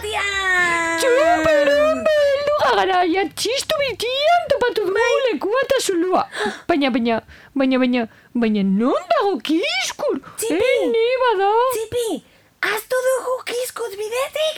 Guardian! Txuperumbe, helduga gara, txistu bitian topatu dugu lekua eta zulua. Baina non dago Kiskur? Ene bada. Txipi, aztu dugu Kiskut bidetik?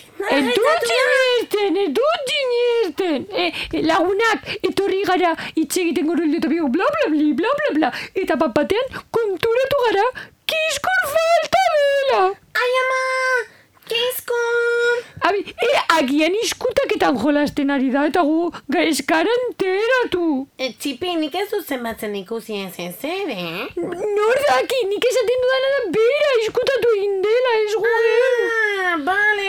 Ez dut zinezten. Lagunak, etorri gara hitz egiten gorreldu eta bigo bla bla bli, bla bla bla. Eta batean konturatu gara Kiskur falta dela. Ai ama, Kiskun! Agian iskutaketan jolasten ari da eta gu eskara enteratu. Txipi, nik ez dut zenbatzen ikusi ez zer, Nor daki, nik esaten dudana da bera iskutatu indela ez gure. Bale.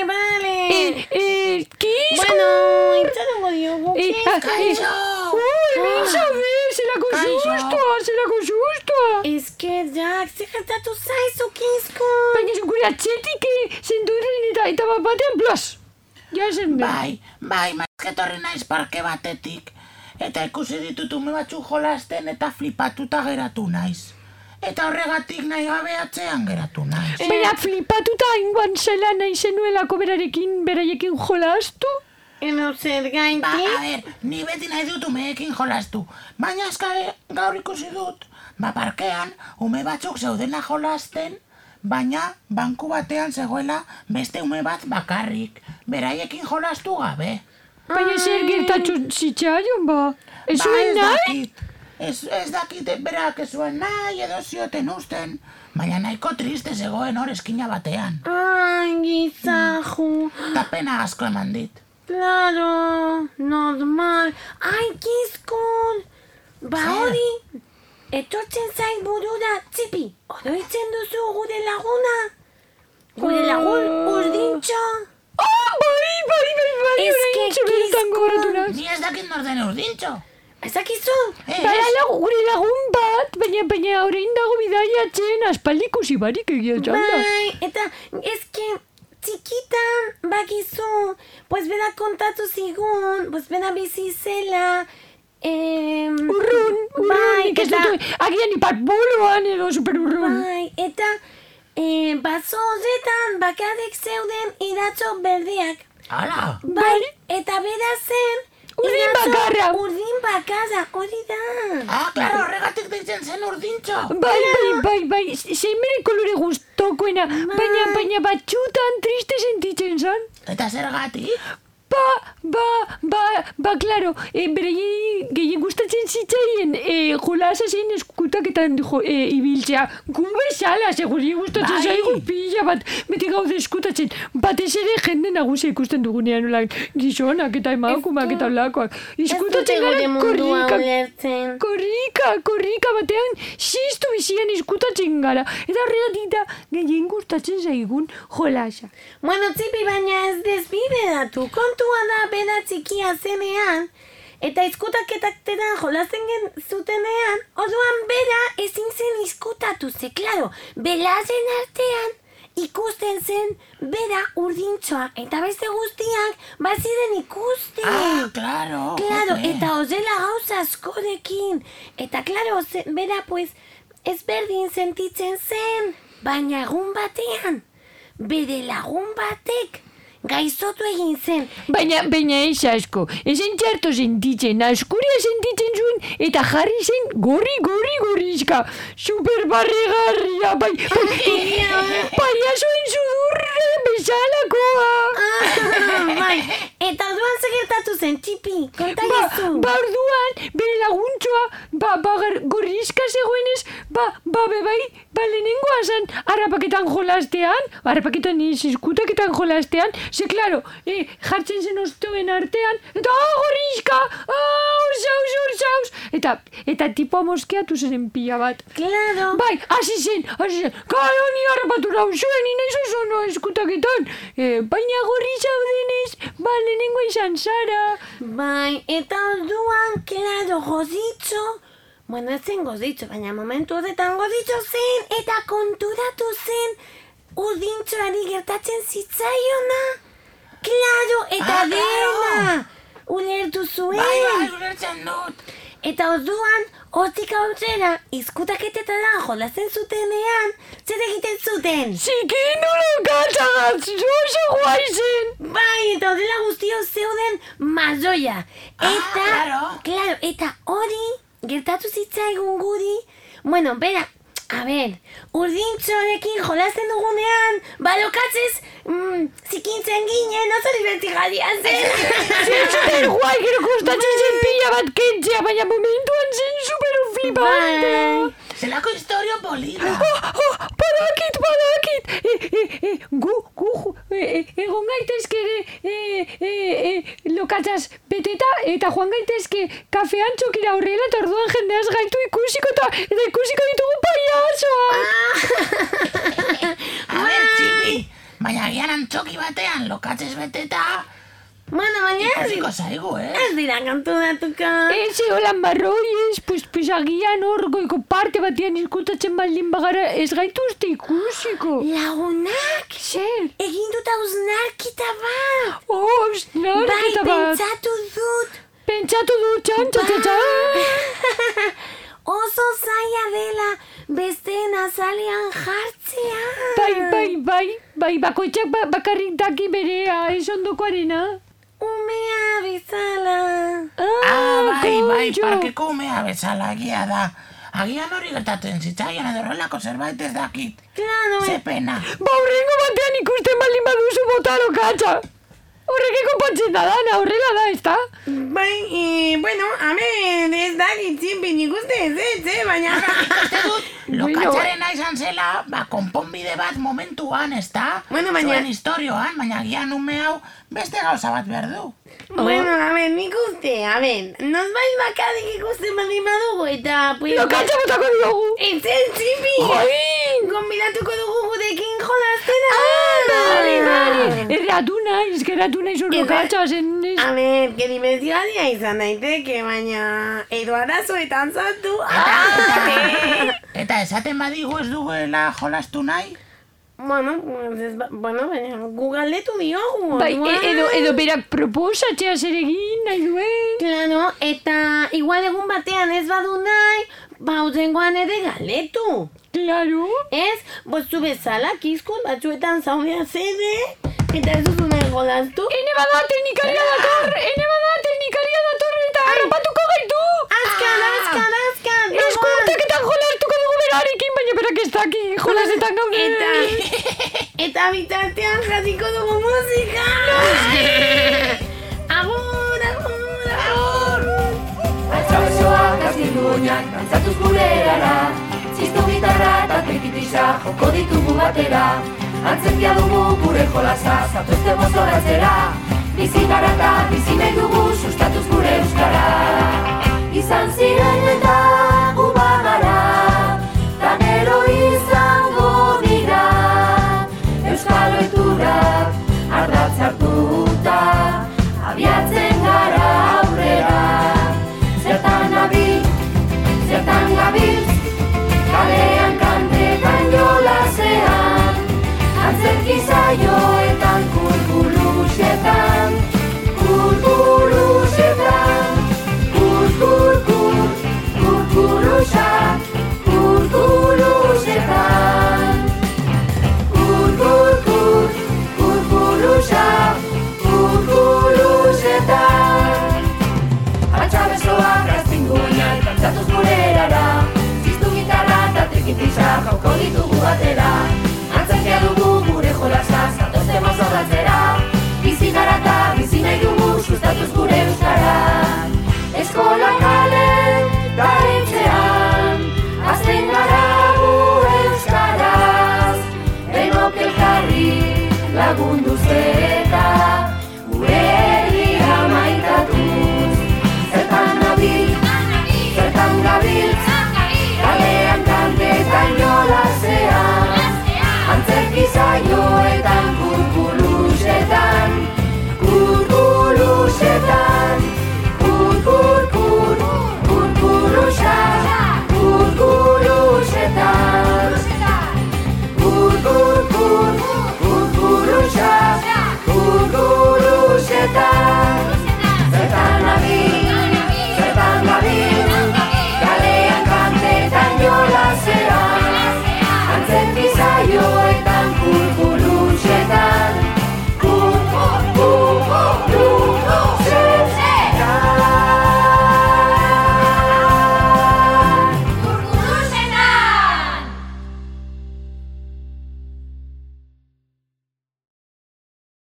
Kisko! Bueno, itxarongo diogu, Kisko! Elizabeth, zelako sustoa. Ez que, Jack, zer gertatu zaizu, Kisko? Baina gure atxetik zenturren eta batean blas. Ja esan den. Bai, mazketorri naiz parke batetik. Eta ikusi ditut ume batzuk jolasten eta flipatuta geratu naiz. Eta horregatik nahi gabe atzean geratu naiz. Baina flipatuta ingoan zela nahi zenuelako beraiekin jolastu? Eno zer gainti? A ber, ni beti nahi dut umeekin jolastu. Baina eskare gaur ikusi dut. Parkean, ume batzuk zeudena jolasten, baina banku batean zegoela beste ume bat bakarrik. Beraiekin jolastu gabe. Baina zer gertatu zitzaion ba? Ez zuen nahi? Ez dakit berak ez zuen nahi edo zioten usten. Baina nahiko triste zegoen hor eskina batean. Ai, gizaju. Ta pena asko eman dit. Claro, normal. Ai, Kiskun. Ba hori, etortzen zait burura, Txipi, oroitzen duzu gure laguna? Gure lagun urdintxo? Bai, urdintxo bertan gogoratu naz. Ni ez dakit nor den urdintxo. Ezakizu? Bala gure lagun bat, baina orain dago bidaiatzen aspaldiko zibarik egia txanda. Bai, eta ezke txikitan bakizu, pues bera kontatu zigun, pues bera bizi zela, Urrun, nik ez dut, agian iparboloan edo superurrun. Bai, eta baso horretan bakarrik zeuden idatzo berdeak. Hala? Bai, eta bera zen Urdin bakarra, hori da. Klaro, horregatik deitzen zen urdintxo. Bai, zein bere kolore gustokoena, baina batxutan triste sentitzen zan. Eta zergatik? Claro, bere gehien gustatzen zitzaien jolasa zein eskutaketan ibiltzea. Gun bezala, seguri gustatzen zaigu pila bat, beti gaude eskutatzen. Batez ere jende nagusia ikusten dugunean, gizonak eta emakumak eta olakoak. Eskutatzen gara korrika batean, ziztu bizian eskutatzen gara. Eta horregatik da gehien gustatzen zaigun jolasa. Bueno, Txipi, baina ez desbideratu, kontua da bera txikia zenean, eta izkutaketaktetan jolazen zutenean, orduan bera ezin zen izkutatu, ze, klaro, belazen artean ikusten zen bera urdintxoa, eta beste guztiak baziren ikusten. Claro. Claro, eta ozela gauza askorekin, eta klaro, bera pues ezberdin sentitzen zen, baina egun batean, bere lagun batek gaizotu egin zen. Baina ez asko, ezen txarto sentitzen, askuria sentitzen zuen, eta jarri zen gorrizka, superbarregarria, paiazoen sudurre bezalakoa. Bai, eta orduan gertatu zen, Txipi, konta gizu. Orduan, bere laguntxoa, gorrizka zegoenez, lehenengoa zen, harrapaketan eskutaketan jolastean, ze, klaro, jartzen zen ostoen artean, eta gorrizka, urzauz, eta tipo moskeatu zen pila bat. Claro. Bai, hasi zen, klaro, ni harrapatu nauzuen, inaiz oso no eskutaketan, baina gorri zaudenez, lehenengo izan zara. Bai, eta orduan, klaro, gozitxo, bueno, ez zen gozitxo, baina momentu horretan gozitxo zen, eta konturatu zen, urdintxoari gertatzen zitzaiona. Klaro, eta dena, ulertu zuen. Bai, ulertzen dut. Eta orduan, hortik aurrera, izkutaketetara jolazen zutenean, zer egiten zuten? zuten. Zikin lokatxagaz, oso guai zen. Bai, eta horrela guztio zeuden mazoia. Eta, claro. Eta hori gertatu zitzaigun guri. Bueno, bera, a ber, urdintxorekin jolasten dugunean, balokatzez, zikintzen ginen, oso divertigarria zen. Zen super guai, gero kostatzen zen pila bat kentzea, baina momentuan zen super flipante. Zelako historio polita. Badakit. Egon gaitezke lokatzaz beteta eta joan gaitezke kafean txokira horrela eta orduan jendeaz gaitu ikusiko eta ikusiko ditugu paiazoa. A ber, Txipi, baina gian antxoki batean lokatzez beteta. Bueno, baina Ikusiko zaigu, ez dira kanturatuko. Eze holan barroiez, pues agian hor goiko parte batean izkutatzen baldin bagara ez gaituzte ikusiko. Lagunak, Zer? egin dut hausnarkita bat. Hausnarkita bat. Bai, pentsatu dut. Pentsatu dut, txan. Oso zaila dela besteen azalean jartzea. Bai, bakoitzak bakarrik daki berea, ez ondokoarena. Umea bezala. Bai, parkeko umea bezala, egia da. Agian hori gertatzen zitzaian edo horrelako zerbait ez dakit. Claro. Ze pena. Horrengo batean ikusten baldin baduzu bota lokatza. Horrekeko patzen da dana, horrela da, ezta? Bai, bueno, amen, ez dakit Txipi, nik uste ez, baina... Ikuste dut, lokatzarena izan zela, konponbide bat momentuan, ezta? Bueno, baina... Zuen historioan, baina gian ume hau beste gauza bat behar du. Bueno, nik uste, nozbait bakarik ikusten baldin badugu eta... Lokatza botako diogu! Ez, Txipi! Join! Gonbidatuko dugu gurekin jolastera! Bale! Geratu naiz hor lokatza zen... Que divertigarria izan daiteke, baina... Edo arazoetan zartu! Eta esaten badigu ez duguela jolastu nahi? Bueno, baina gu galdetu diogu. Bai, edo berak proposatzea zer egin nahi duen. Claro, eta igual egun batean ez badu nahi, bautengoan ere galdetu. Claro. Ez, bostu bezala, kizkun batzuetan zaudea zede, eta ez duzu nahi jolastu. Ene bada teknikaria dator eta harrapatuko gaitu. Azkan. Eskurteketan jolastuko dugu berarekin, baina berak ez daki jolasetan gaude. Eta bitartean jasiko dugu musika. Agur. Altxabezoa kastilduñak dantzatuz gure erara, txistu gitarra eta trikitisa joko ditugu batera. Antzerkia dugu gure jolasa, zatuzte mozoratzera, bizi gara eta bizi nahi dugu sustatuz gure euskara. Izan ziren eta